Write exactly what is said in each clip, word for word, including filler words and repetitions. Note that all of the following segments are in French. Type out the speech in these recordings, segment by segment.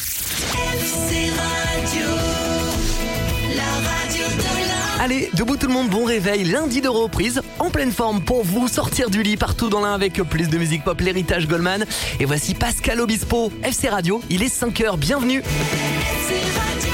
F C Radio, la radio de l'Ain. Allez, debout tout le monde, bon réveil, lundi de reprise, en pleine forme pour vous sortir du lit partout dans l'Ain avec plus de musique pop, l'héritage Goldman. Et voici Pascal Obispo, F C Radio, il est cinq heures, bienvenue. F C Radio.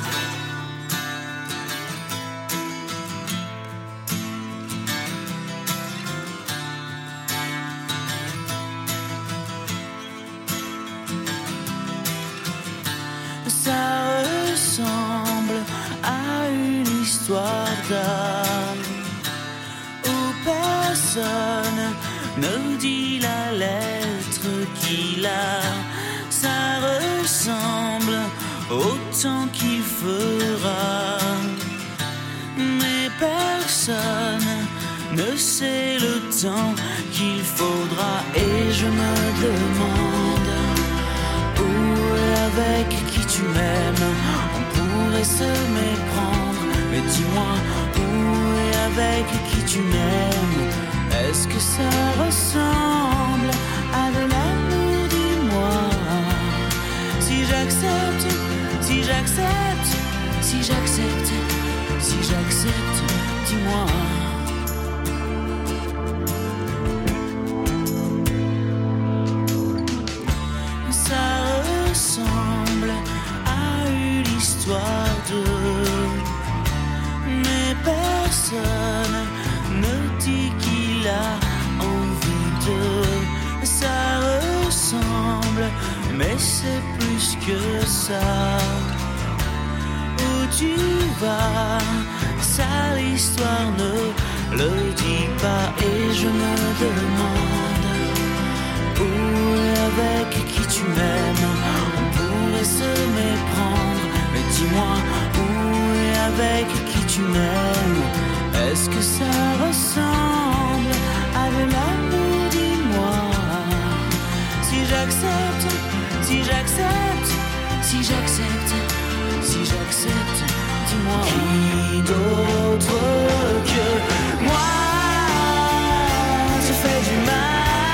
Ça ressemble à une histoire d'âme où personne ne dit la lettre qu'il a. Ça ressemble au temps qu'il fera, mais personne ne sait le temps qu'il faudra. Et je me demande où et avec qui tu m'aimes, on pourrait se méprendre. Mais dis-moi où et avec qui tu m'aimes. Est-ce que ça ressemble à de l'amour, dis-moi. Si j'accepte, si j'accepte, si j'accepte, si j'accepte, dis-moi. Ça ressemble à une histoire de, mais personne ne dit qu'il a envie de. Ça ressemble, mais c'est plus que ça. Où tu vas, ça l'histoire ne le dit pas. Et je me demande où et avec qui tu m'aimes, on pourrait se méprendre. Mais dis-moi où et avec qui tu m'aimes. Est-ce que ça ressemble à de l'amour, dis-moi. Si j'accepte, si j'accepte, si j'accepte, si j'accepte, dis-moi. Qui d'autre que moi se fait du mal?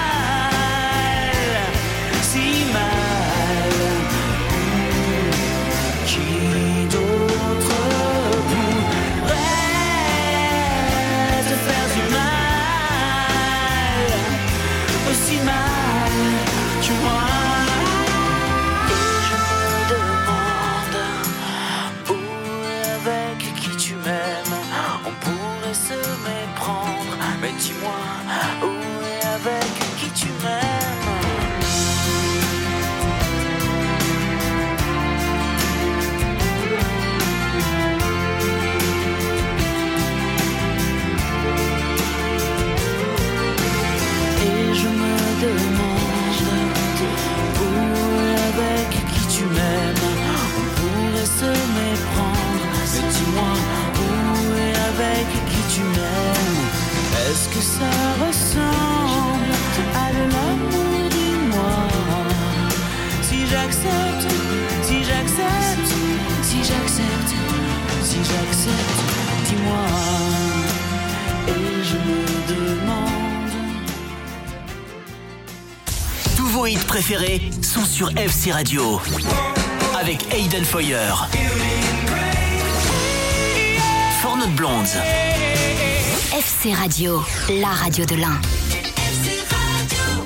Est-ce que ça ressemble à de l'amour, dis-moi. Si j'accepte, si j'accepte, si j'accepte, si j'accepte, dis-moi. Et je me demande. Tous vos hits préférés sont sur F C Radio. Avec Aiden Foyer, For Not Blondes. F C Radio, la radio de l'Ain. F C Radio.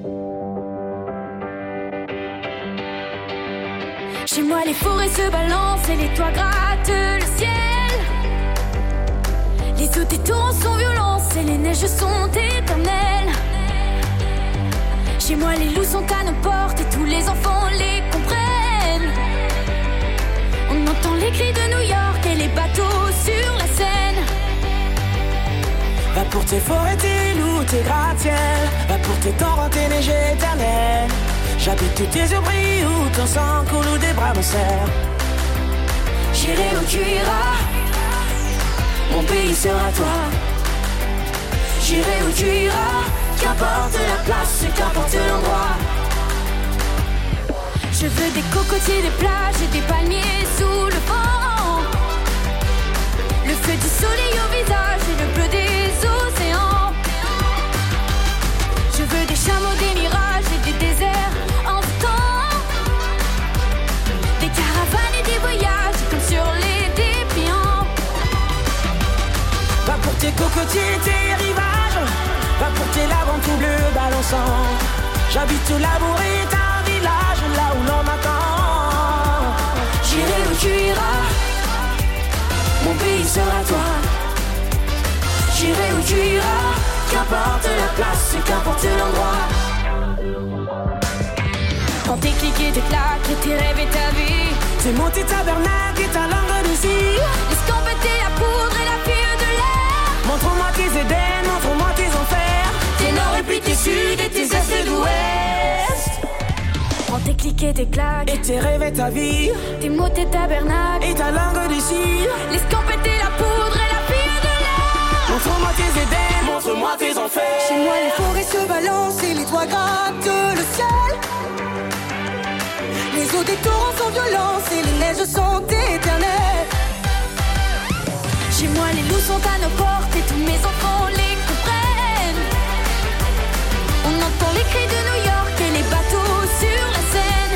Chez moi les forêts se balancent et les toits grattent le ciel. Les eaux des torrents sont violentes et les neiges sont éternelles. Chez moi les loups sont à nos portes et tous les enfants les comprennent. On entend les cris de New York et les bateaux sur la Seine. Va pour tes forêts, tes loups, tes gratte-ciels. Va pour tes torrents, tes neiges éternelles. J'habite tous tes abris où ton sang coule ou des bras me serrent. J'irai où tu iras, Mon pays sera toi. j'irai où tu iras. Qu'importe la place et qu'importe l'endroit. Je veux des cocotiers, des plages et des palmiers sous le vent. Le feu du soleil au visage et le bleu des océans. Je veux des chameaux, des mirages et des déserts en temps. Aux côtés des rivages, va porter la vente tout bleu balançant. J'habite Labour est un village là où l'on m'attend. J'irai où tu iras, mon pays sera toi. J'irai où tu iras, qu'importe la place et qu'importe l'endroit. Quand tes clics et tes claques et tes rêves et ta vie, c'est monter tabernacle et ta langue de cire. Escampéter la poudre et la pire de l'air. Montre-moi tes Éden, montre-moi tes enfers. Tes nord et puis tes sud et tes est et d'ouest. Quand tes clics et tes claques et tes rêves et ta vie, tes mots, tes tabernacles et ta langue de cire. L'escampéter la poudre et la pire de l'air. Montre-moi tes Éden, montre-moi tes enfers. Chez moi les forêts se balancent et les toits grattent le ciel. Les eaux des torrents sont violentes et les neiges sont éternelles. Chez moi les loups sont à nos portes et tous mes enfants les comprennent. On entend les cris de New York et les bateaux sur la Seine.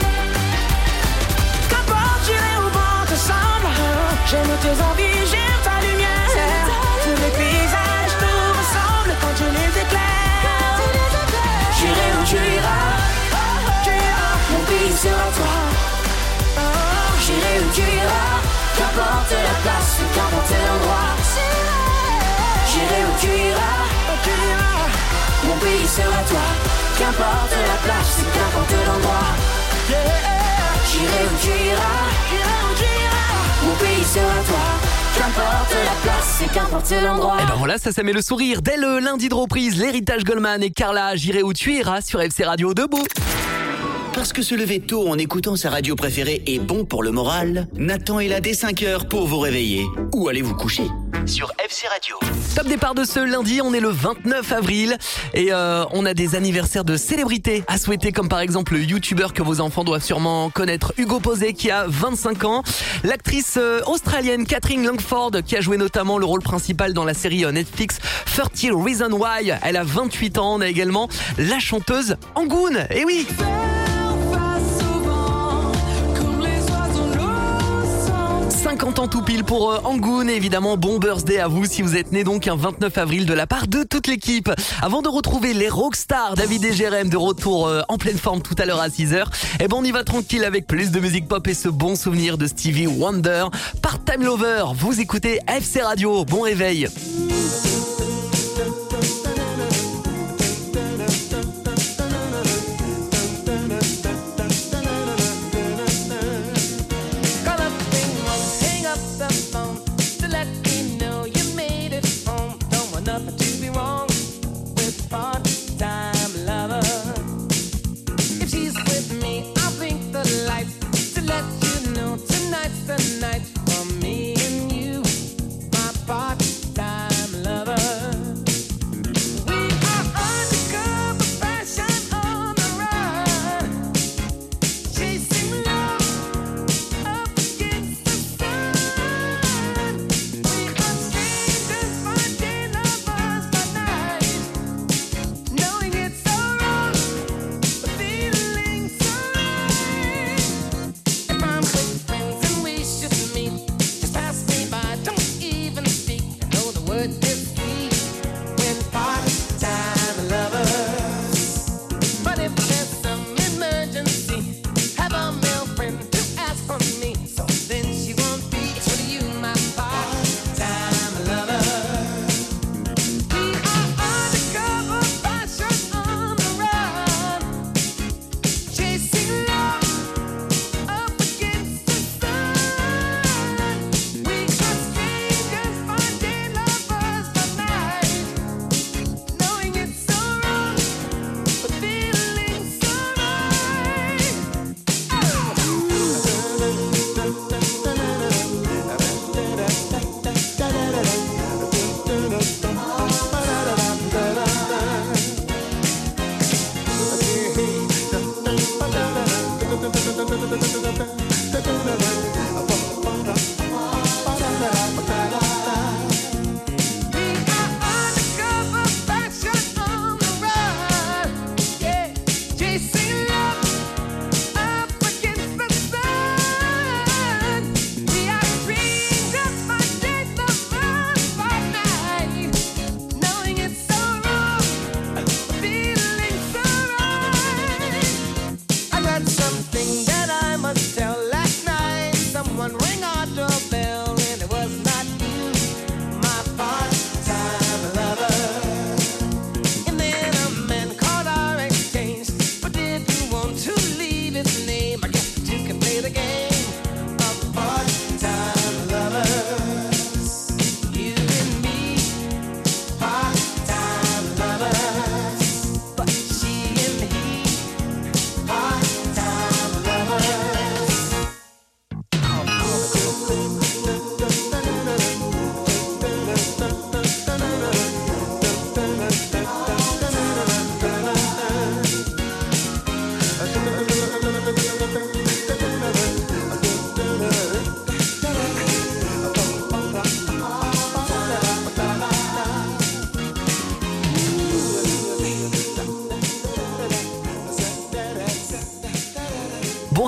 Qu'importe j'irai où vent te semble, j'aime tes envies, j'aime ta lumière. Tous les paysages nous ressemblent quand tu les éclaires. J'irai où tu iras, mon pays sera toi. J'irai où tu iras, qu'importe la place, qu'importe l'endroit. J'irai où tu iras, mon pays sera toi. Qu'importe la place, qu'importe l'endroit. J'irai où tu iras, mon pays sera toi. Qu'importe la place et qu'importe l'endroit. Et ben voilà, ça, ça met le sourire. Dès le lundi de reprise, l'héritage Goldman et Carla, J'irai où tu iras sur F C Radio debout. Parce que se lever tôt en écoutant sa radio préférée est bon pour le moral, Nathan est là dès cinq heures pour vous réveiller. Ou aller vous coucher sur F C Radio. Top départ de ce lundi, on est le vingt-neuf avril et euh, on a des anniversaires de célébrités à souhaiter, comme par exemple le youtubeur que vos enfants doivent sûrement connaître, Hugo Posey, qui a vingt-cinq ans, l'actrice euh, australienne Catherine Langford, qui a joué notamment le rôle principal dans la série euh, Netflix thirty Reasons Why, elle a vingt-huit ans. On a également la chanteuse Angoune, et oui, cinquante ans tout pile pour euh, Angoune. Et évidemment, bon birthday à vous si vous êtes né donc un vingt-neuf avril de la part de toute l'équipe. Avant de retrouver les rockstars, David et Jérém de retour euh, en pleine forme tout à l'heure à six heures. Et ben on y va tranquille avec plus de musique pop et ce bon souvenir de Stevie Wonder. Part-Time Lover, vous écoutez F C Radio, bon réveil.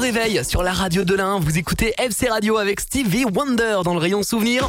réveil sur la radio de l'Ain. Vous écoutez F C Radio avec Stevie Wonder dans le rayon souvenir.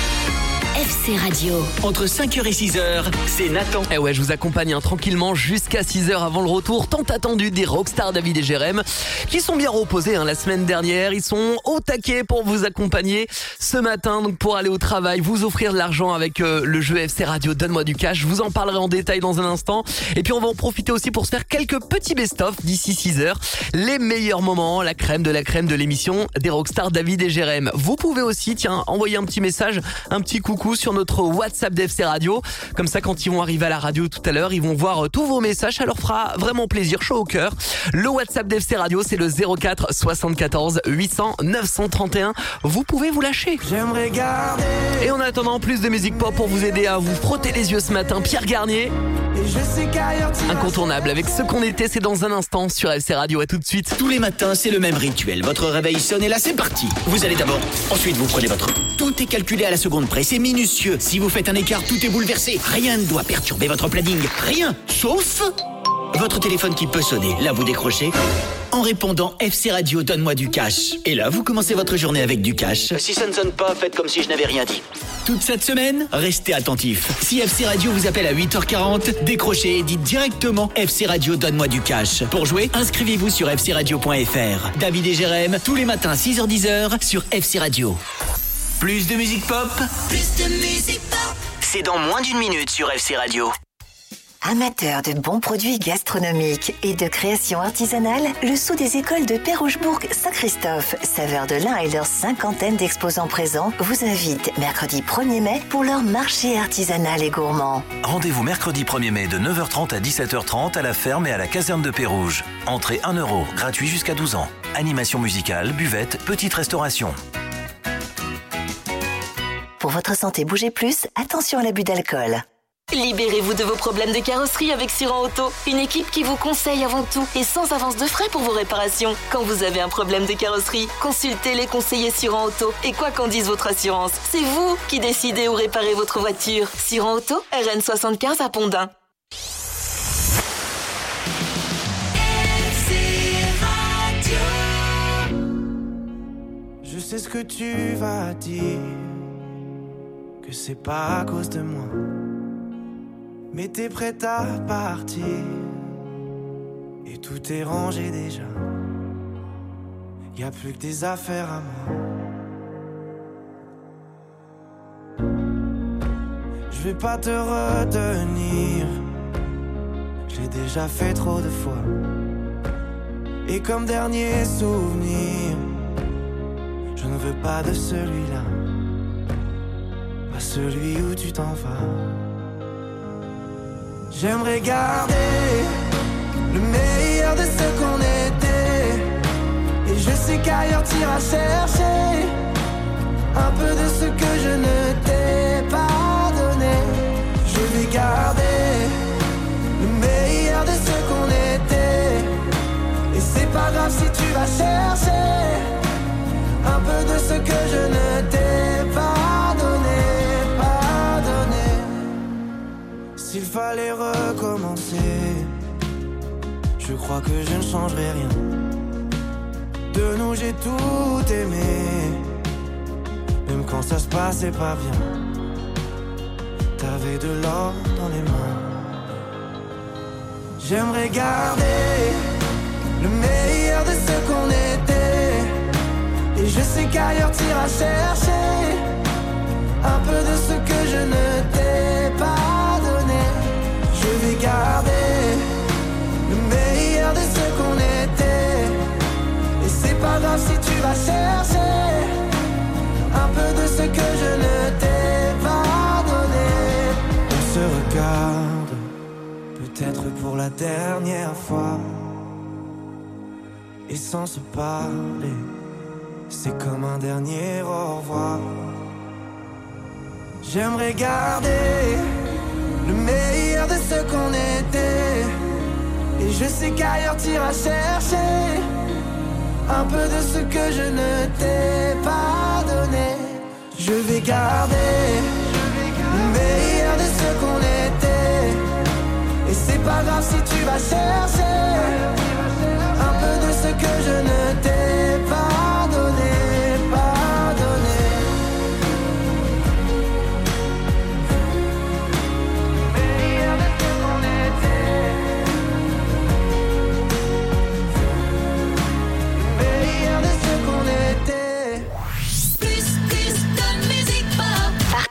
F C Radio. Entre cinq heures et six heures, c'est Nathan. Eh ouais, je vous accompagne hein, tranquillement jusqu'à six heures avant le retour tant attendu des rockstars David et Jérém qui sont bien reposés hein, la semaine dernière. Ils sont au taquet pour vous accompagner ce matin donc pour aller au travail, vous offrir de l'argent avec euh, le jeu F C Radio Donne-moi du cash. Je vous en parlerai en détail dans un instant. Et puis on va en profiter aussi pour se faire quelques petits best-of d'ici six heures. Les meilleurs moments, la crème de la crème de l'émission des rockstars David et Jérém. Vous pouvez aussi, tiens, envoyer un petit message, un petit coucou sur notre WhatsApp d'F C Radio. Comme ça, quand ils vont arriver à la radio tout à l'heure, ils vont voir tous vos messages. Ça leur fera vraiment plaisir, chaud au cœur. Le WhatsApp d'F C Radio, c'est le zéro quatre soixante-quatorze huit cents neuf cent trente et un. Vous pouvez vous lâcher. J'aimerais garder. Et en attendant, plus de musique pop pour vous aider à vous frotter les yeux ce matin, Pierre Garnier. Et je sais qu'ailleurs tu Incontournable avec ce qu'on était, c'est dans un instant sur F C Radio. À tout de suite. Tous les matins, c'est le même rituel. Votre réveil sonne et là, c'est parti. Vous allez d'abord, ensuite vous prenez votre... Tout est calculé à la seconde près, c'est minutieux. Si vous faites un écart, tout est bouleversé. Rien ne doit perturber votre planning. Rien, sauf... votre téléphone qui peut sonner. Là, vous décrochez en répondant F C Radio Donne-moi du cash. Et là, vous commencez votre journée avec du cash. Si ça ne sonne pas, faites comme si je n'avais rien dit. Toute cette semaine, restez attentifs. Si F C Radio vous appelle à huit heures quarante, décrochez et dites directement F C Radio Donne-moi du cash. Pour jouer, inscrivez-vous sur f c radio point f r. David et Jérém, tous les matins six heures dix sur F C Radio. Plus de musique pop, Plus de musique pop. c'est dans moins d'une minute sur F C Radio. Amateur de bons produits gastronomiques et de création artisanale, le Sceau des écoles de Pérouge-Bourg-Saint-Christophe, saveur de l'Ain et leur cinquantaine d'exposants présents, vous invite mercredi premier mai pour leur marché artisanal et gourmand. Rendez-vous mercredi premier mai de neuf heures trente à dix-sept heures trente à la ferme et à la caserne de Pérouge. Entrée un euro, gratuit jusqu'à douze ans. Animation musicale, buvette, petite restauration. Pour votre santé, bougez plus, attention à l'abus d'alcool. Libérez-vous de vos problèmes de carrosserie avec Suran Auto. Une équipe qui vous conseille avant tout et sans avance de frais pour vos réparations. Quand vous avez un problème de carrosserie, consultez les conseillers Suran Auto. Et quoi qu'en dise votre assurance, c'est vous qui décidez où réparer votre voiture. Suran Auto, R N soixante-quinze à Pondin. Je sais ce que tu vas dire, que c'est pas à cause de moi, mais t'es prête à partir et tout est rangé déjà. Y'a plus que des affaires à moi. Je vais pas te retenir, j'ai déjà fait trop de fois. Et comme dernier souvenir, je ne veux pas de celui-là, pas celui où tu t'en vas. J'aimerais garder le meilleur de ce qu'on était. Et je sais qu'ailleurs t'iras chercher un peu de ce que je ne t'ai pas donné. Je vais garder le meilleur de ce qu'on était. Et c'est pas grave si tu vas chercher un peu de ce que je ne t'ai pas donné, pas donné. S'il fallait recommencer, je crois que je ne changerai rien. De nous j'ai tout aimé, même quand ça se passait pas bien. T'avais de l'or dans les mains. J'aimerais garder le meilleur de ce qu'on était. Et je sais qu'ailleurs t'iras chercher un peu de ce que je ne t'ai pas donné. Je vais garder le meilleur de ce qu'on était. Et c'est pas grave si tu vas chercher un peu de ce que je ne t'ai pas donné. On se regarde, peut-être pour la dernière fois, et sans se parler, c'est comme un dernier au revoir. J'aimerais garder le meilleur de ce qu'on était. Et je sais qu'ailleurs t'iras chercher un peu de ce que je ne t'ai pas donné. Je vais garder le meilleur de ce qu'on était. Et c'est pas grave si tu vas chercher un peu de ce que je ne t'ai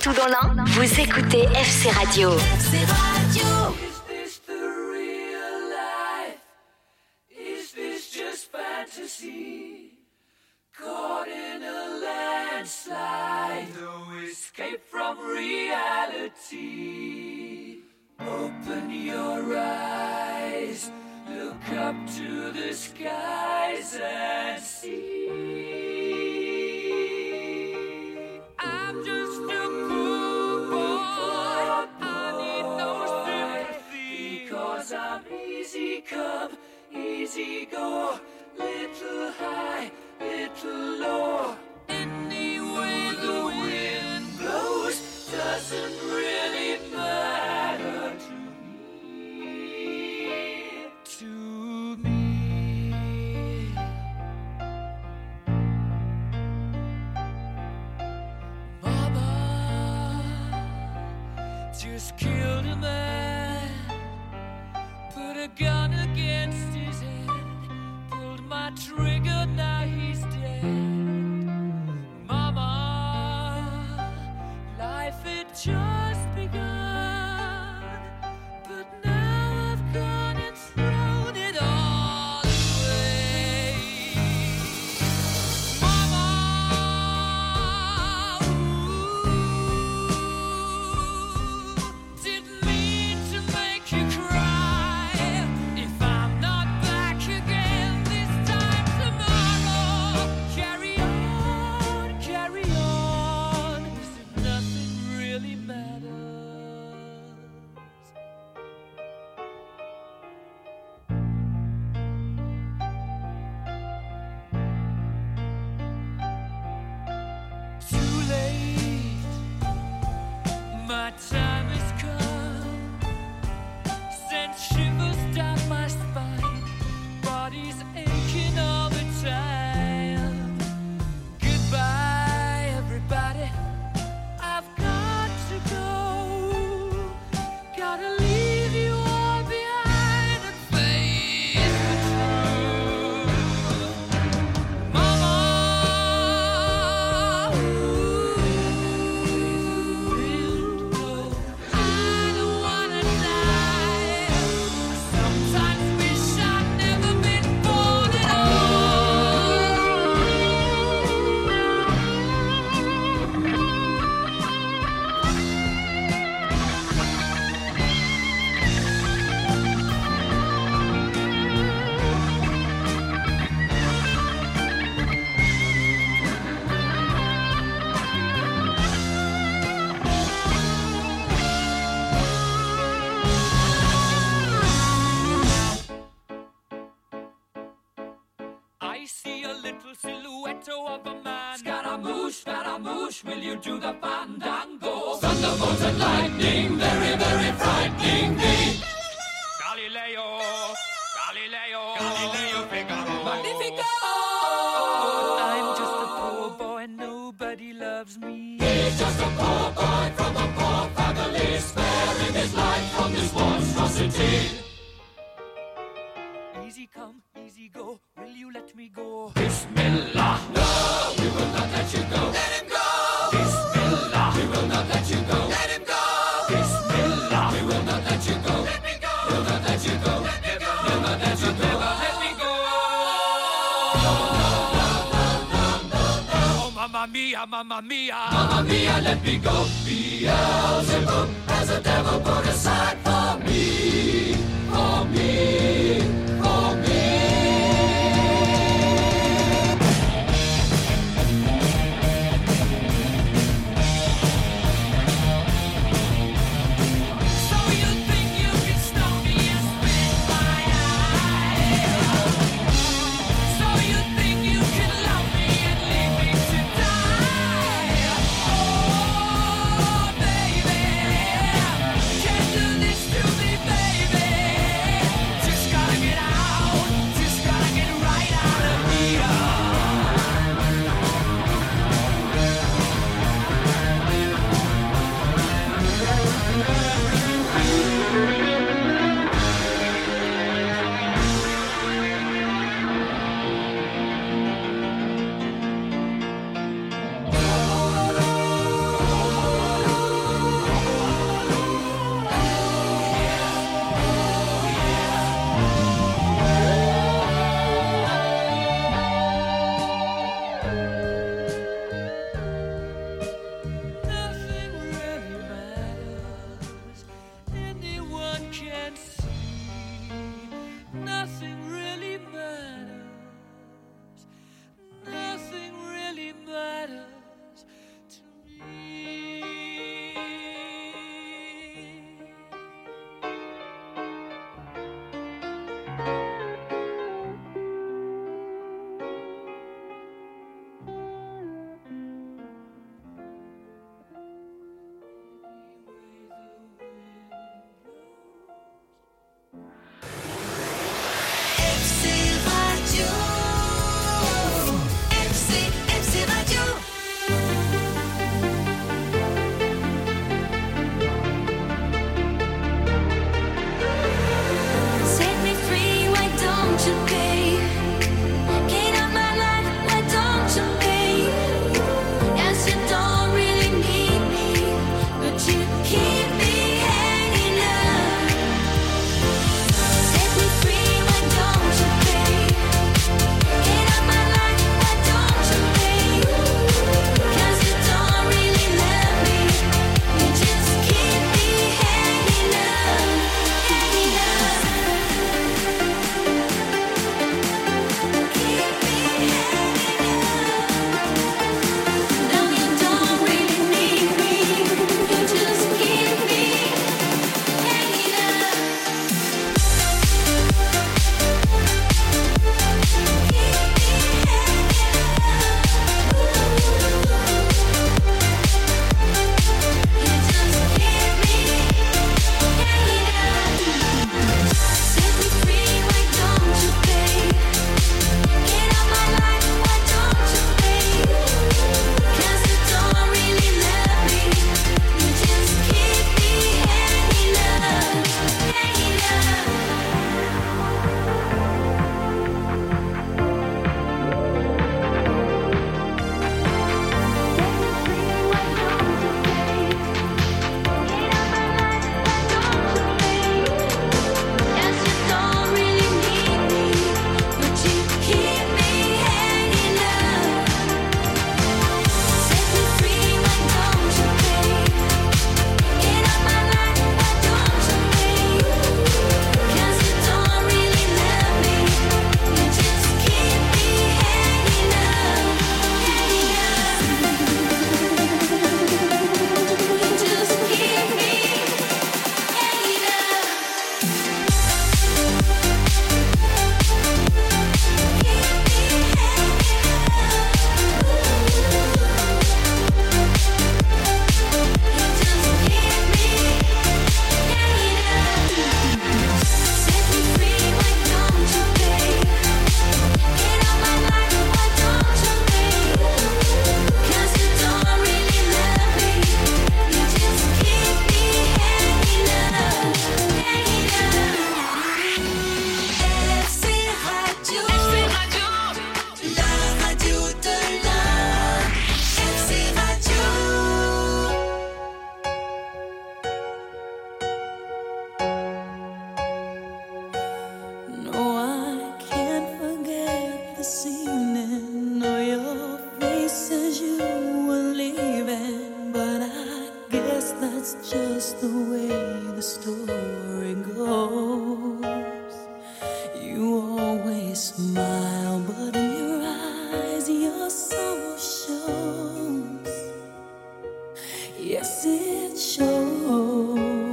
partout dans l'Ain, vous écoutez F C Radio. F C Radio. Is this the real life? Is this just fantasy? Caught in a landslide, no escape from reality. Open your eyes, look up to the skies and see. I'm just a poor boy, I need no sympathy, because I'm easy come, easy go, little high, little low. Any way the wind blows doesn't really matter to me, to me. Mama just killed a man, put a gun against his head, pulled my trigger, now he's dead. Mama, life had just begun, but now I've gone and thrown it all away. Mama, ooh, didn't mean to make you cry. If I'm not back again this time tomorrow, carry on, carry on, as if nothing really matters. Too late, my time has come, sent shivers down my spine, body's aching all the time. Goodbye, everybody, I've got to go, gotta leave you all behind and face the truth. Mama, ooh, I don't wanna die. Sometimes wish I'd never been born at I see a little silhouette of a man. Scaramouche, Scaramouche, will you do the fandango? Thunderbolt and lightning, very, very frightening me. Galileo, Galileo, Galileo Figaro. Magnifico! I'm just a poor boy, nobody loves me. He's just a poor boy from a poor family, sparing his life from this monstrosity. Easy come, easy go, will you let me go? Bismillah, no, we will not let you go. Let him go! Bismillah, we will not let you go. Let him go! Bismillah, we will not let you go. Let me go! We'll not let you go. Let me go! We'll not let you go. Never let me go! No, no, no, no, no, no, no. Oh, mamma mia, mamma mia. Mamma mia, let me go. Beelzebub has a devil put aside for me. For me. For me. So you think you can stop me and spit my eye? So you think you can love me and leave me to die? Oh, baby, can't do this to me, baby. Just gotta get out. shows. Yes, it shows.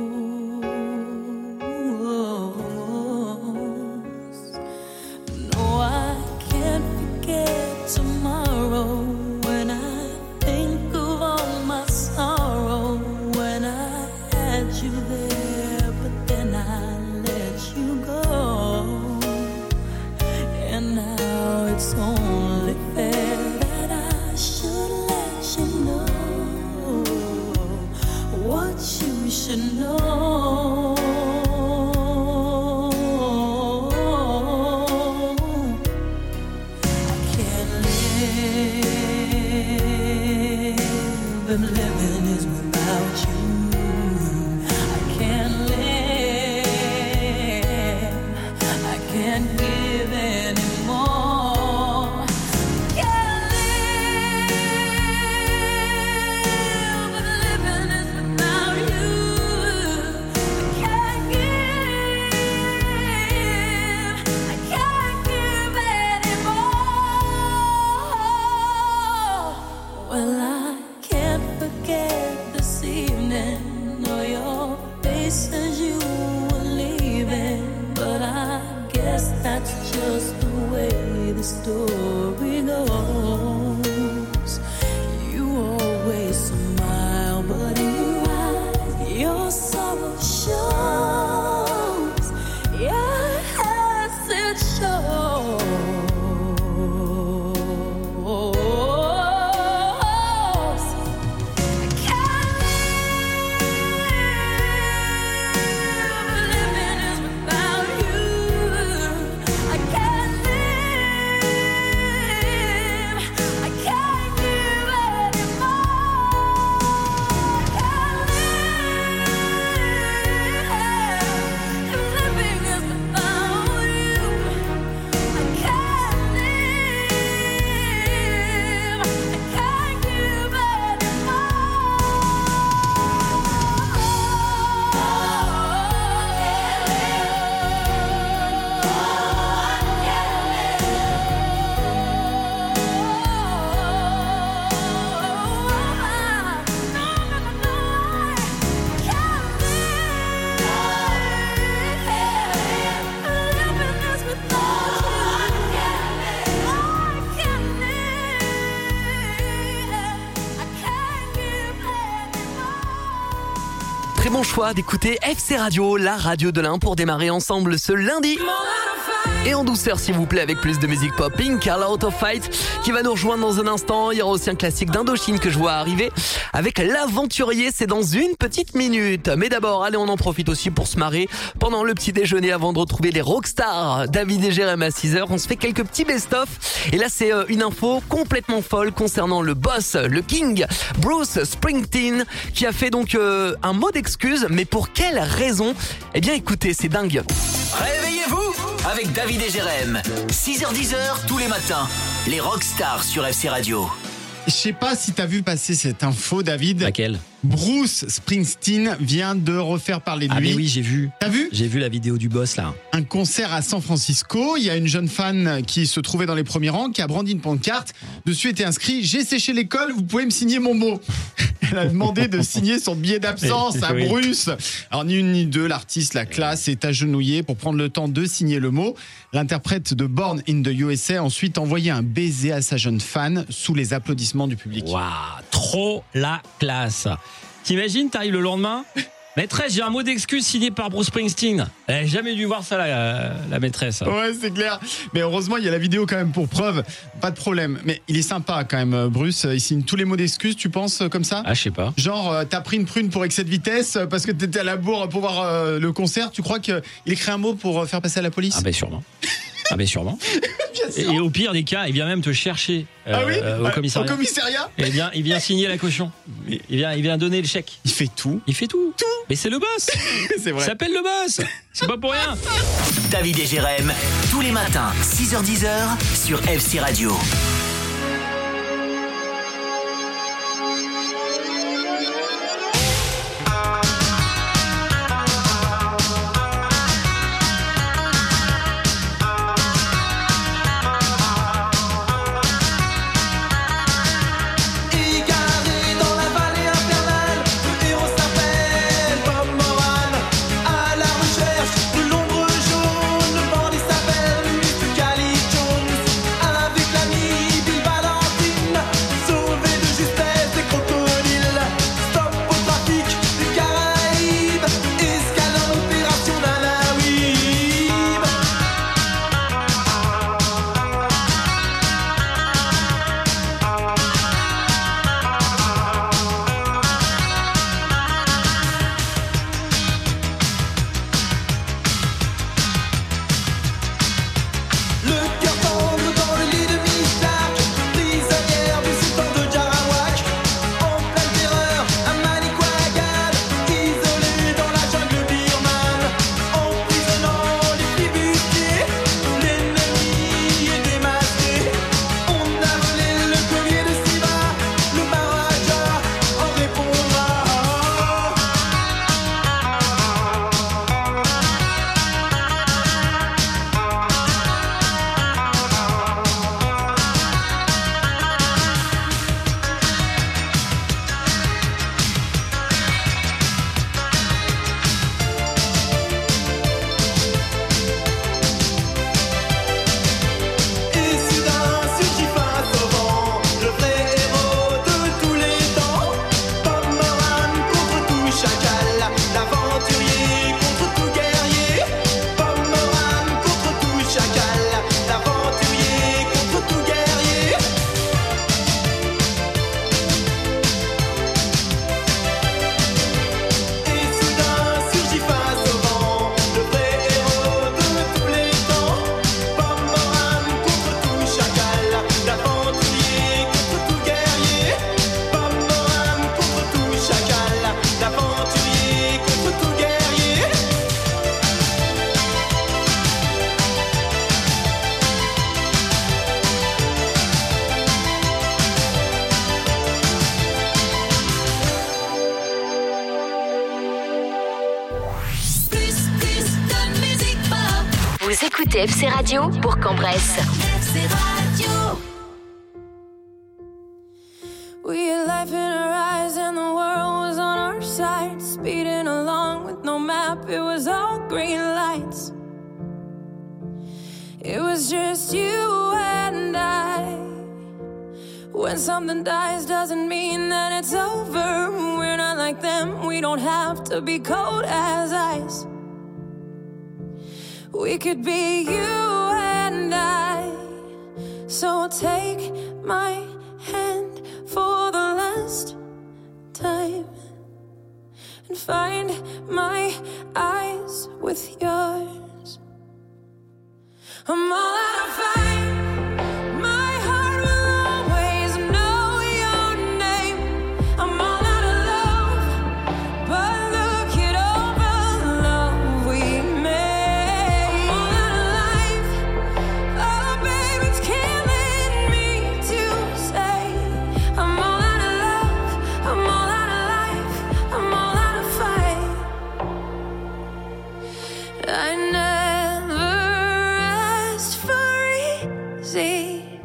No, I can't forget tomorrow when I think of all my sorrow. When I had you there, but then I let you go. And now it's only fair that I should let you know what you should know. I can't live, and living is without you. I can't live, I can't give anymore. Can't live, but living is without you. I can't give, I can't give anymore. Well, I can't forget this evening or your face as you were leaving, but I guess that's just the way the story goes. You always smile, but in your eyes, your sorrow shows. Yes, it shows. I can't live, living is without you. I can't live, I can't give anymore. I can't live, living is without you. I can't live, I can't give Très bon choix d'écouter F C Radio, la radio de l'Ain, pour démarrer ensemble ce lundi. Et en douceur s'il vous plaît, avec plus de musique pop, Pink, Out of Fight qui va nous rejoindre dans un instant. Il y aura aussi un classique d'Indochine que je vois arriver avec l'Aventurier, c'est dans une petite minute. Mais d'abord, allez, on en profite aussi pour se marrer pendant le petit déjeuner avant de retrouver les rockstars David et Jérém à six heures. On se fait quelques petits best-of et là c'est une info complètement folle concernant le boss, le king Bruce Springsteen, qui a fait donc euh, un mot d'excuse. Mais pour quelle raison? Eh bien écoutez, c'est dingue. Réveillez-vous avec David et Jérém. six heures dix tous les matins. Les rockstars sur F C Radio. Je sais pas si t'as vu passer cette info, David. Laquelle? Bruce Springsteen vient de refaire parler de ah lui. Ah mais oui, j'ai vu. T'as vu? J'ai vu la vidéo du boss là. Un concert à San Francisco. Il y a une jeune fan qui se trouvait dans les premiers rangs, qui a brandi une pancarte. Dessus était inscrit: j'ai séché l'école, vous pouvez me signer mon mot. Elle a demandé de signer son billet d'absence à oui. Bruce. Alors ni une ni deux, l'artiste, la classe, est agenouillée pour prendre le temps de signer le mot. L'interprète de Born in the U S A a ensuite envoyé un baiser à sa jeune fan sous les applaudissements du public. Waouh, trop la classe. T'imagines, t'arrives le lendemain, maîtresse, j'ai un mot d'excuse signé par Bruce Springsteen. Elle n'a jamais dû voir ça, la, la maîtresse. Ouais, c'est clair. Mais heureusement, il y a la vidéo quand même pour preuve. Pas de problème. Mais il est sympa quand même, Bruce. Il signe tous les mots d'excuses, tu penses, comme ça? Ah, je sais pas. Genre, euh, t'as pris une prune pour excès de vitesse parce que t'étais à la bourre pour voir euh, le concert. Tu crois qu'il écrit un mot pour faire passer à la police? Ah, ben sûrement. Ah ben sûrement. et, et au pire des cas, il vient même te chercher euh, ah oui euh, au commissariat. Au commissariat et bien, il vient signer la caution. Il vient, il vient donner le chèque. Il fait tout. Il fait tout. Tout. Mais c'est le boss. C'est vrai. Il s'appelle le boss. C'est pas pour rien. David et Jérém, tous les matins, six heures dix sur F C Radio. écoutez F C Radio Bourg-en-Bresse. F C Radio. We had life in our eyes and the world was on our side. Speeding along with no map, it was all green lights. It was just you and I. When something dies doesn't mean that it's over. We're not like them, we don't have to be cold as ice. We could be you and I. So take my hand for the last time and find my eyes with yours. I'm all out of fight. My heart will always know your name. I'm all out of love, but look at all the love we made. I'm all out of life. Oh, baby, it's killing me to say. I'm all out of love. I'm all out of life. I'm all out of fight. I never asked for easy,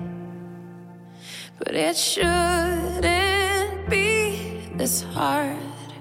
but it shouldn't be this hard.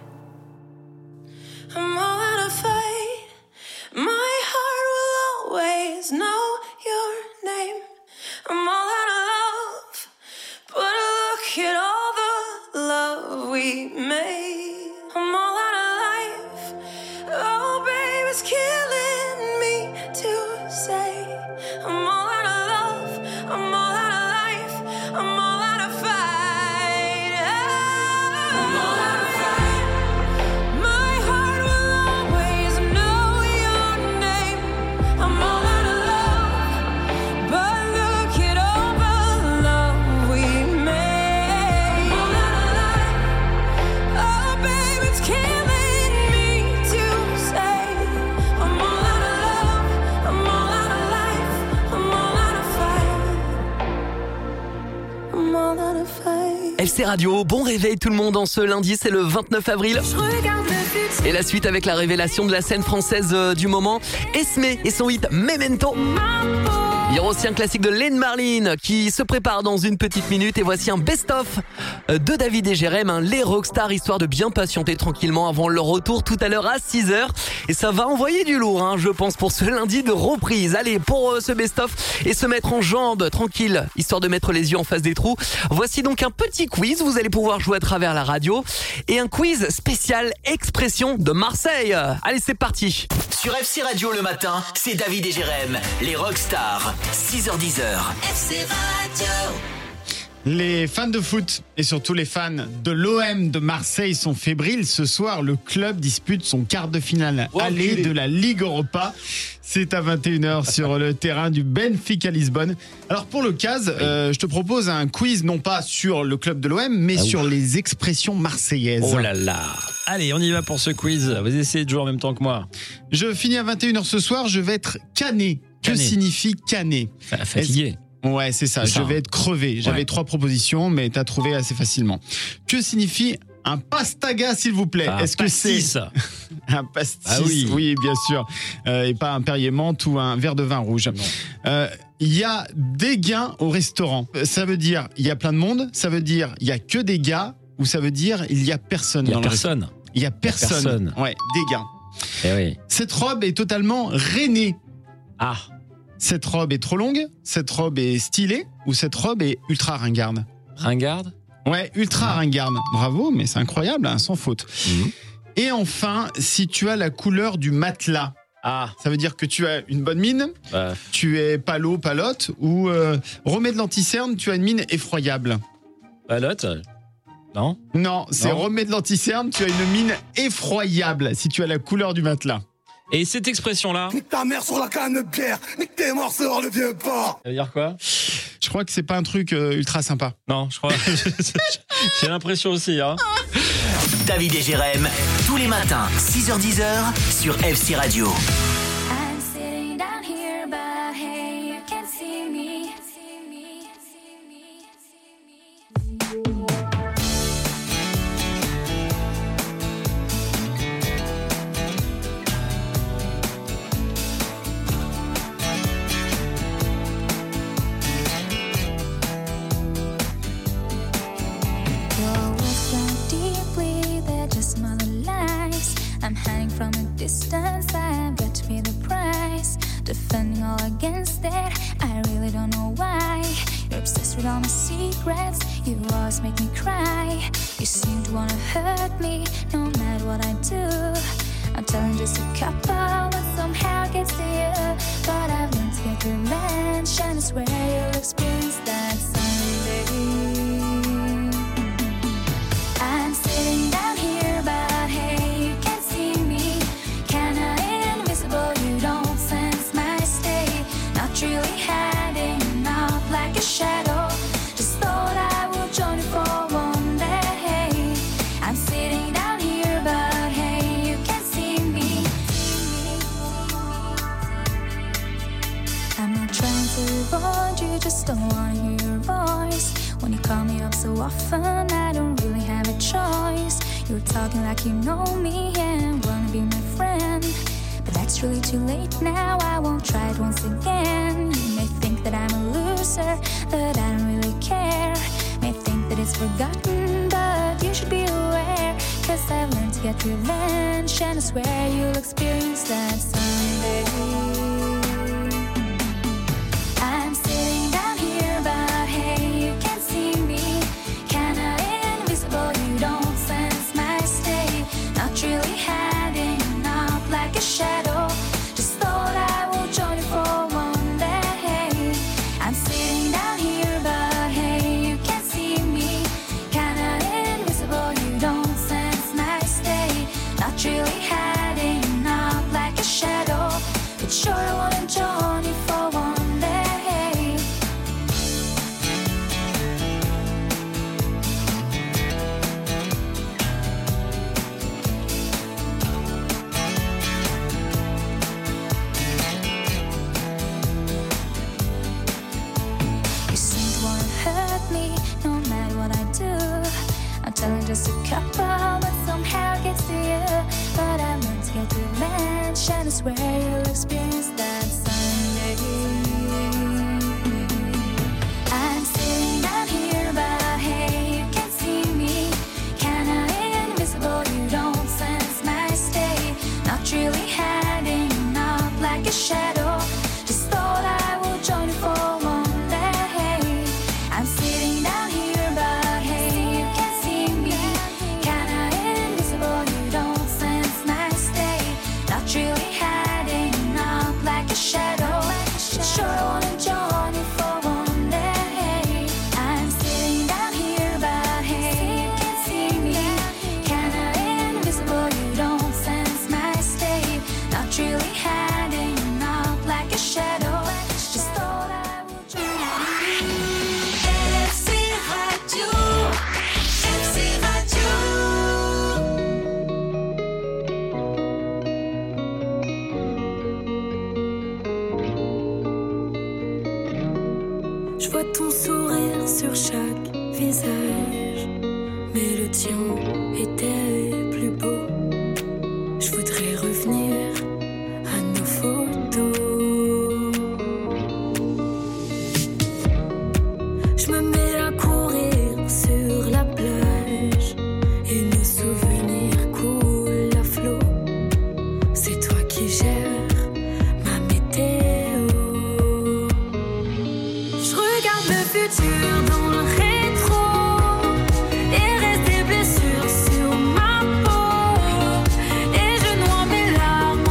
I'm all out of fight. My heart will always know your name. I'm all out of love, but look at all the love we made. I'm all out of life. Oh, baby, it's killing me to say. I'm all out of love. I'm all out of life. I'm all out of fight. I'm all out of fight. My heart will always know your name. I'm all out of love, but look at all the love we made. I'm all out of life. Oh, baby, it's killing me to say. I'm all out of love. I'm all out of life. I'm all out of fight. I'm all out of fight. F C Radio, bon réveil tout le monde en ce lundi, c'est le vingt-neuf avril. Je regarde le futur. Et la suite avec la révélation de la scène française euh, du moment, Esme et son hit Memento. Il y aura aussi un classique de Lane Marlin qui se prépare dans une petite minute. Et voici un best-of de David et Jérém, hein, les rockstars, histoire de bien patienter tranquillement avant leur retour tout à l'heure à six heures. Et ça va envoyer du lourd, hein, je pense, pour ce lundi de reprise. Allez, pour euh, ce best-of et se mettre en jambes tranquille, histoire de mettre les yeux en face des trous. Voici donc un petit quiz, vous allez pouvoir jouer à travers la radio. Et un quiz spécial expression de Marseille. Allez, c'est parti. Sur F C Radio le matin, c'est David et Jérém, les rockstars. six heures dix. F C Radio. Les fans de foot et surtout les fans de l'O M de Marseille sont fébriles. Ce soir, le club dispute son quart de finale Oh, aller enculé. de la Ligue Europa. C'est à vingt et une heures sur le terrain du Benfica Lisbonne. Alors pour le cas, euh, je te propose un quiz non pas sur le club de l'O M, mais Ah sur ouf. les expressions marseillaises. Oh là là. Allez, on y va pour ce quiz. Vous essayez de jouer en même temps que moi. Je finis à vingt et une heures ce soir, je vais être cané. Que Cané. signifie cané? Fa- Fatigué. Ouais, c'est ça. C'est ça, Je vais hein. être crevé. J'avais Ouais. trois propositions, mais t'as trouvé assez facilement. Que signifie un pastaga, s'il vous plaît? Ah, Est-ce que c'est pastis. un pastis? Ah oui. bien sûr. Euh, et pas un Perrier menthe ou un verre de vin rouge. Non. Euh, Il y a des gains au restaurant. Euh, Ça veut dire il y a plein de monde. Ça veut dire il y a que des gars. Ou ça veut dire il y a personne Il y a dans le restaurant. personne. Il y a personne. personne. Ouais, des gars. Eh oui. Cette robe est totalement rainée. Ah. Cette robe est trop longue, cette robe est stylée ou cette robe est ultra ringarde? Ringarde. Ouais, ultra ringarde. Bravo, mais c'est incroyable, hein, sans faute. Mhm. Et enfin, si tu as la couleur du matelas, Ah. ça veut dire que tu as une bonne mine, Bah, tu es palo, palote, ou euh, remets de l'anticerne, tu as une mine effroyable. Palotte. Non. Non, c'est Non. remets de l'anticerne, tu as une mine effroyable si tu as la couleur du matelas. Et cette expression-là, Nique ta mère sur la canne de bière, nique tes morceaux, ne viens pas. ça veut dire quoi? Je crois que c'est pas un truc euh, ultra sympa. Non, je crois. J'ai l'impression aussi, hein. David et Jérém, tous les matins, six heures dix sur F C Radio. I'm sitting down here, but hey, you can't see me. You always make me cry. You seem to wanna hurt me, no matter what I do. I'm telling just a couple, but somehow it gets to you. But I've learned to get revenge, and I swear you'll experience that someday. I'm sitting down here, but hey, you can't see me. Kinda invisible, you don't sense my state. Not really hiding, not like a shadow. Just thought I would join you for one day. I'm sitting down here, but hey, you can't see me. I'm not trying to avoid you, just don't wanna hear your voice. When you call me up so often, I don't really have a choice. You're talking like you know me and wanna be my friend, but that's really too late now, I won't try it once again. You may think that I'm a loser, that I don't really care. May think that it's forgotten, but you should be aware. Cause I've learned to get revenge, and I swear you'll experience that someday. I'm sitting down here, but hey, you can't see me. Kinda invisible, you don't sense my state. Not really hiding, not like a shadow. Just thought I would join you for one day. I'm sitting down here, but hey, you can't see me. Kinda invisible, you don't sense my state. Not really hiding, not like a shadow. But sure I wanna join you for one day. You seem to wanna hurt me, no matter what I do. I'm telling just a couple, but somehow it gets to you. But I learned to get revenge, and I swear you'll experience that someday. I'm sitting down here, but hey, you can't see me. Kinda invisible, you don't sense my state. Not really hiding, not like a shadow. Just thought I would join you for one day. I'm sitting down here, but hey, you can't see me. Kinda invisible, you don't sense my state. Not really hiding, not like a shadow. But sure I wanna join you for one day. I'm sitting down here, but hey, you can't see me. Kinda invisible, you don't sense my state. Not really hiding, not like a shadow. Just thought I would join you. F C Radio, F C Radio. Je vois ton sourire sur chaque visage, mais le tien était plus beau. Je voudrais revenir à nos photos. Je me mets à courir sur la plage et nos souvenirs coulent à flot. C'est toi qui gères ma météo. Je regarde le futur dans le rétro et reste des blessures sur ma peau. Et je noie mes larmes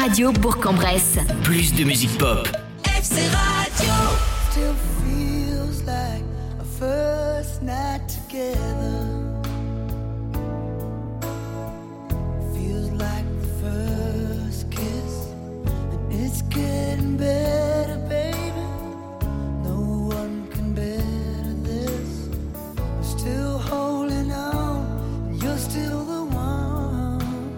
Radio Bourg-en-Bresse. Plus de musique pop. F C Radio. Still feels like a first night together. Feels like the first kiss, and it's getting better, baby. No one can better this. I'm still holding on, and you're still the one.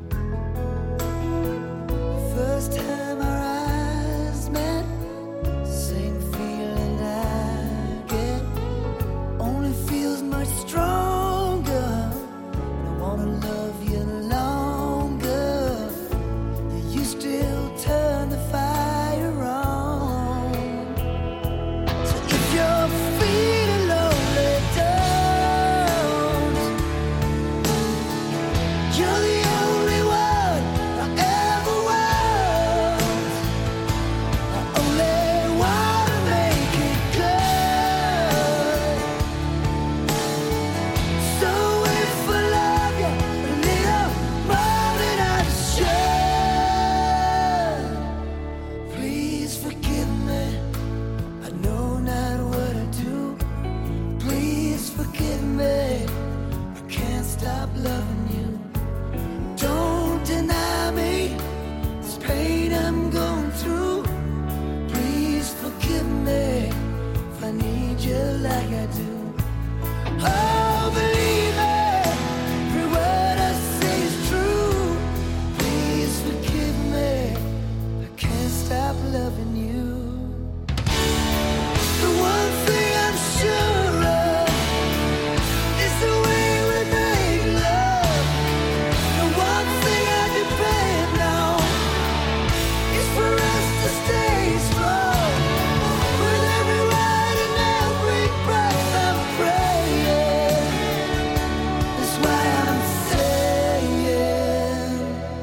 The first time our eyes met, same feeling I get, only feels much stronger. And I wanna love you longer. You still turn the fire on. So if you're feeling lonely, don't. You're the only one I ever want. I only wanna make it good. So if I love you a little more than I should, please forgive me. I know not what I do. Please forgive me. I can't stop loving you. Don't deny me this pain I'm going through. Please forgive me if I need you like I do. Oh, believe me, every word I say is true. Please forgive me, I can't stop loving you. The one thing I'm sure of is the way we make love. The one thing I depend on is for us to stay strong. With every word and every breath I'm praying. That's why I'm saying,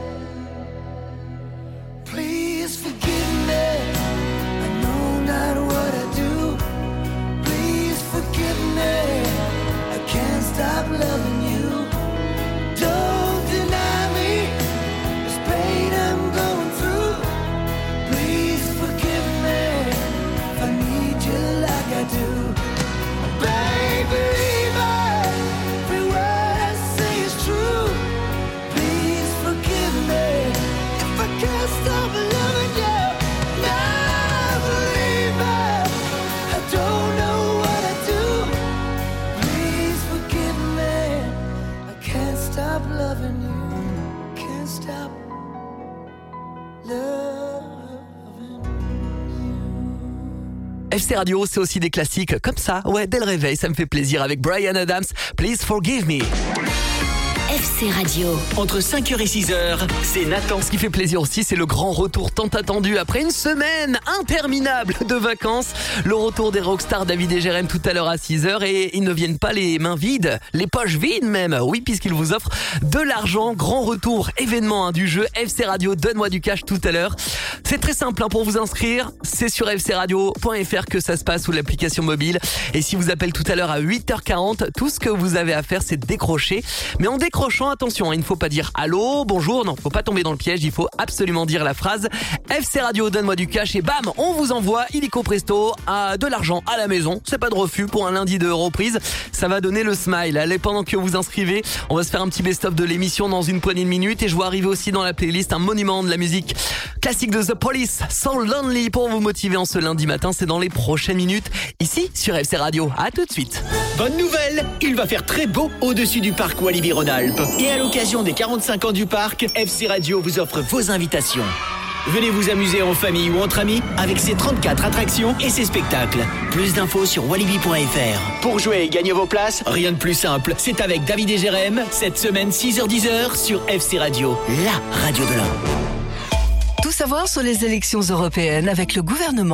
please forgive me. I know not what I do. Please forgive me. I can't stop loving you. Don't deny me this pain I'm going through. Please forgive me if I need you like I do. Baby, every word I say is true. Please forgive me if I can't stop loving you. Now believe me, I don't know what I do. Please forgive me, I can't stop loving you. Can't stop loving you. F C Radio, c'est aussi des classiques comme ça. Ouais, dès le réveil, ça me fait plaisir avec Bryan Adams. Please forgive me. F C Radio. Entre cinq heures et six heures, c'est Nathan. Ce qui fait plaisir aussi, c'est le grand retour tant attendu après une semaine interminable de vacances. Le retour des rockstars David et Jérém tout à l'heure à six heures et ils ne viennent pas les mains vides, les poches vides même. Oui, puisqu'ils vous offrent de l'argent. Grand retour, événement hein, du jeu F C Radio, donne-moi du cash tout à l'heure. C'est très simple hein, pour vous inscrire. C'est sur f c radio point f r que ça se passe ou l'application mobile. Et si vous appelez tout à l'heure à huit heures quarante, tout ce que vous avez à faire, c'est décrocher. Mais en décrochant, attention, hein, il ne faut pas dire allô, bonjour, non, il ne faut pas tomber dans le piège, il faut absolument dire la phrase F C Radio, donne-moi du cash et bam, on vous envoie illico presto à de l'argent à la maison. C'est pas de refus pour un lundi de reprise, ça va donner le smile. Allez, pendant que vous inscrivez, on va se faire un petit best-of de l'émission dans une poignée de minutes et je vois arriver aussi dans la playlist un monument de la musique classique de The Police, So Lonely, pour vous motiver en ce lundi matin. C'est dans les prochaines minutes ici sur F C Radio. À tout de suite. Bonne nouvelle, il va faire très beau au-dessus du parc Walibi-Rhône-Alpes. Et à l'occasion des quarante-cinq ans du parc, F C Radio vous offre vos invitations. Venez vous amuser en famille ou entre amis avec ses trente-quatre attractions et ses spectacles. Plus d'infos sur walibi point f r. Pour jouer et gagner vos places, rien de plus simple. C'est avec David et Jérém, cette semaine six heures dix sur F C Radio, la radio de l'Ain. Tout savoir sur les élections européennes avec le gouvernement.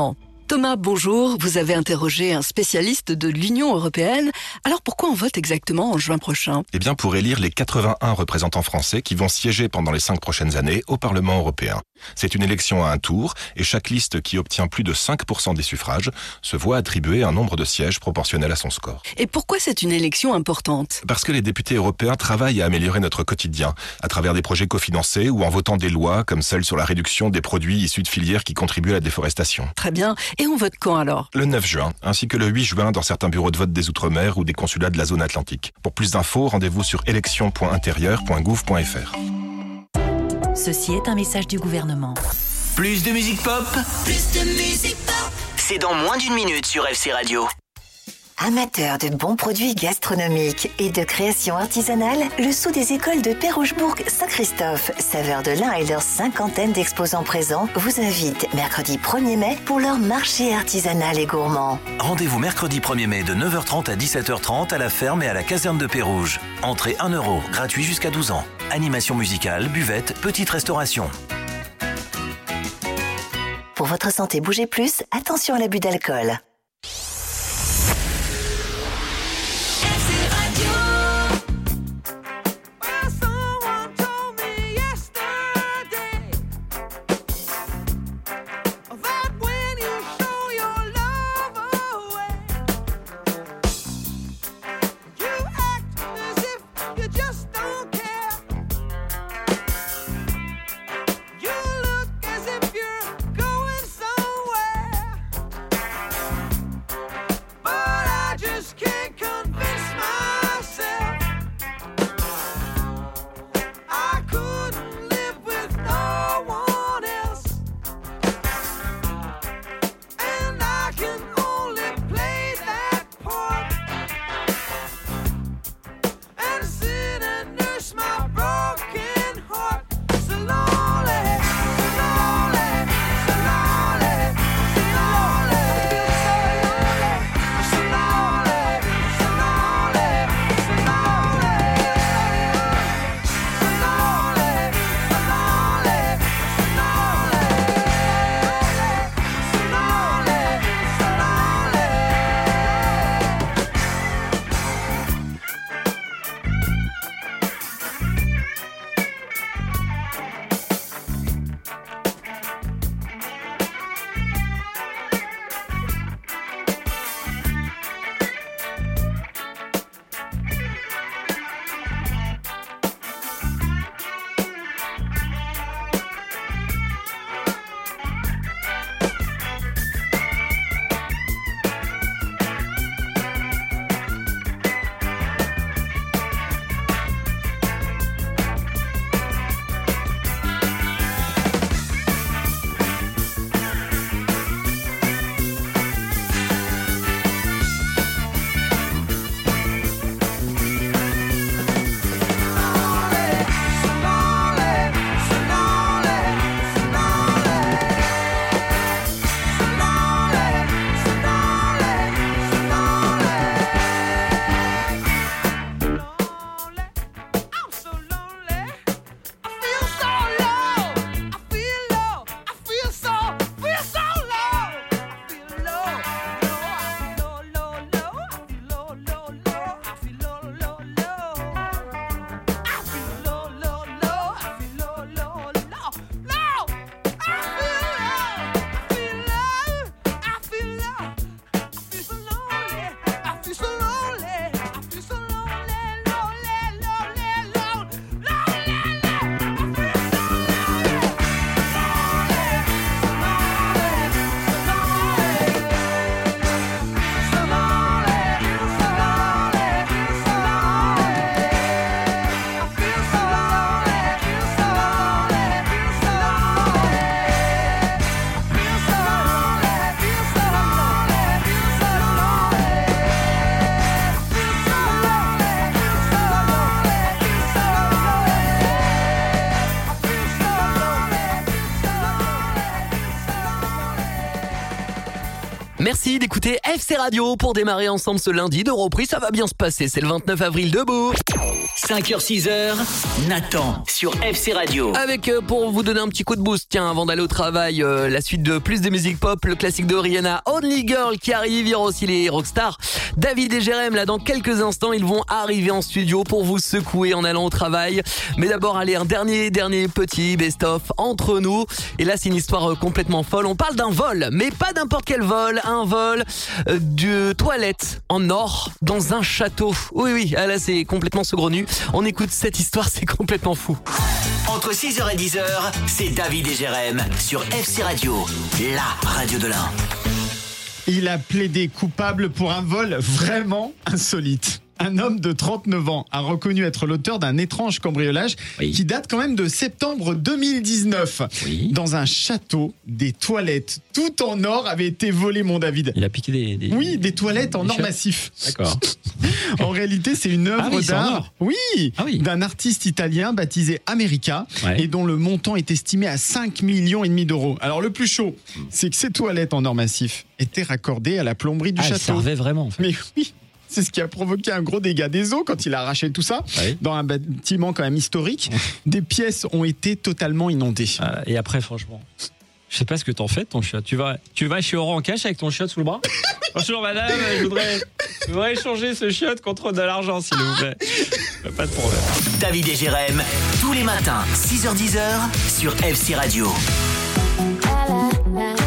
Thomas, bonjour. Vous avez interrogé un spécialiste de l'Union européenne. Alors pourquoi on vote exactement en juin prochain ? Eh bien pour élire les quatre-vingt-un représentants français qui vont siéger pendant les cinq prochaines années au Parlement européen. C'est une élection à un tour et chaque liste qui obtient plus de cinq pour cent des suffrages se voit attribuer un nombre de sièges proportionnel à son score. Et pourquoi c'est une élection importante ? Parce que les députés européens travaillent à améliorer notre quotidien à travers des projets cofinancés ou en votant des lois comme celle sur la réduction des produits issus de filières qui contribuent à la déforestation. Très bien. Et on vote quand alors ? Le neuf juin, ainsi que le huit juin dans certains bureaux de vote des Outre-mer ou des consulats de la zone atlantique. Pour plus d'infos, rendez-vous sur élection point intérieur point gouv point f r. Ceci est un message du gouvernement. Plus de musique pop, Plus de musique pop. c'est dans moins d'une minute sur F C Radio. Amateurs de bons produits gastronomiques et de création artisanale, le Sceau des écoles de Pérouge-Bourg-Saint-Christophe, saveur de l'Ain et leur cinquantaine d'exposants présents, vous invite mercredi premier mai pour leur marché artisanal et gourmand. Rendez-vous mercredi premier mai de neuf heures trente à dix-sept heures trente à la ferme et à la caserne de Pérouge. Entrée un euro, gratuit jusqu'à douze ans. Animation musicale, buvette, petite restauration. Pour votre santé, bougez plus, attention à l'abus d'alcool. You look as if you're going somewhere. Merci d'écouter F C Radio pour démarrer ensemble ce lundi de reprise. Ça va bien se passer, c'est le vingt-neuf avril, debout. cinq heures six heures, Nathan sur F C Radio. Avec, euh, pour vous donner un petit coup de boost, tiens, avant d'aller au travail, euh, la suite de plus de musique pop, le classique de Rihanna, Only Girl qui arrive, il y aura aussi les rockstars. David et Jérém, là, dans quelques instants, ils vont arriver en studio pour vous secouer en allant au travail. Mais d'abord, allez, un dernier, dernier petit best-of entre nous. Et là, c'est une histoire euh, complètement folle. On parle d'un vol, mais pas n'importe quel vol, un vol euh, de toilette en or dans un château. Oui, oui, ah, là, c'est complètement saugrenu. On écoute cette histoire, c'est complètement fou. Entre six heures et dix heures, c'est David et Jérém sur F C Radio, la radio de l'Ain. Il a plaidé coupable pour un vol vraiment insolite. Un homme de trente-neuf ans a reconnu être l'auteur d'un étrange cambriolage oui. qui date quand même de septembre deux mille dix-neuf. Oui. Dans un château, des toilettes tout en or avaient été volées, mon David. Il a piqué des... des oui, des toilettes en or massif. D'accord. En réalité, c'est une œuvre ah oui, d'art oui, ah oui. d'un artiste italien baptisé America ouais. et dont le montant est estimé à cinq millions et demi d'euros. Alors le plus chaud, c'est que ces toilettes en or massif étaient raccordées à la plomberie du ah, château. Elles servaient vraiment. En fait. Mais oui. C'est ce qui a provoqué un gros dégât des eaux quand il a arraché tout ça oui. dans un bâtiment quand même historique. Des pièces ont été totalement inondées. Euh, et après, franchement, je sais pas ce que t'en fais de ton chiotte. Tu vas, tu vas chez Oran en cash avec ton chiotte sous le bras. Bonjour madame, je voudrais, je voudrais échanger ce chiotte contre de l'argent, s'il vous plaît. Pas de problème. David et Jérém, tous les matins, six heures dix sur F C Radio. La, la, la.